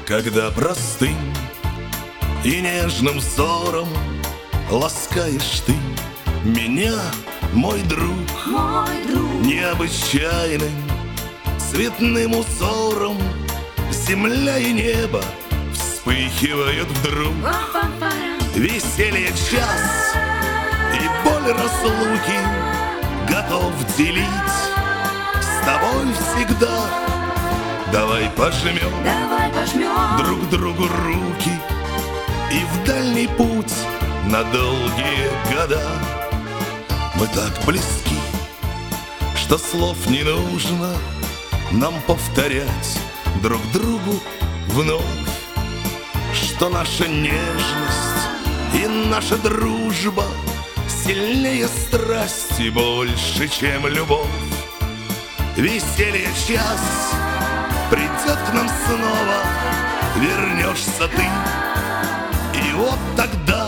Когда простым и нежным взором ласкаешь ты меня, мой друг, необычайным цветным узором земля и небо вспыхивают вдруг. Веселье час и боль разлуки готов делить с тобой всегда. Давай пожмем друг другу руки и в дальний путь на долгие года. Мы так близки, что слов не нужно нам повторять друг другу вновь, что наша нежность и наша дружба сильнее страсти, больше, чем любовь. Веселье час придет к нам снова, вернешься ты, и вот тогда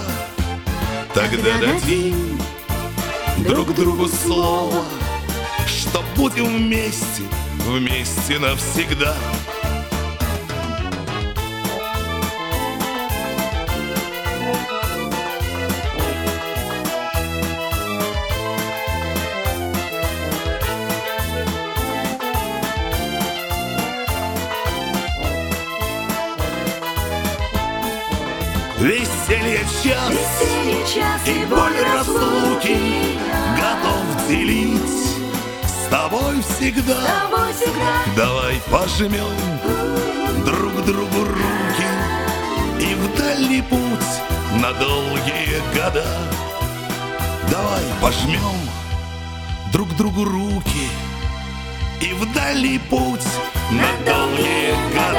дадим друг другу слово, что будем вместе, вместе навсегда. Веселье час и боль разлуки готов делить с тобой всегда. Давай пожмем друг другу руки и в дальний путь на долгие года. Давай пожмем друг другу руки и в дальний путь на долгие года.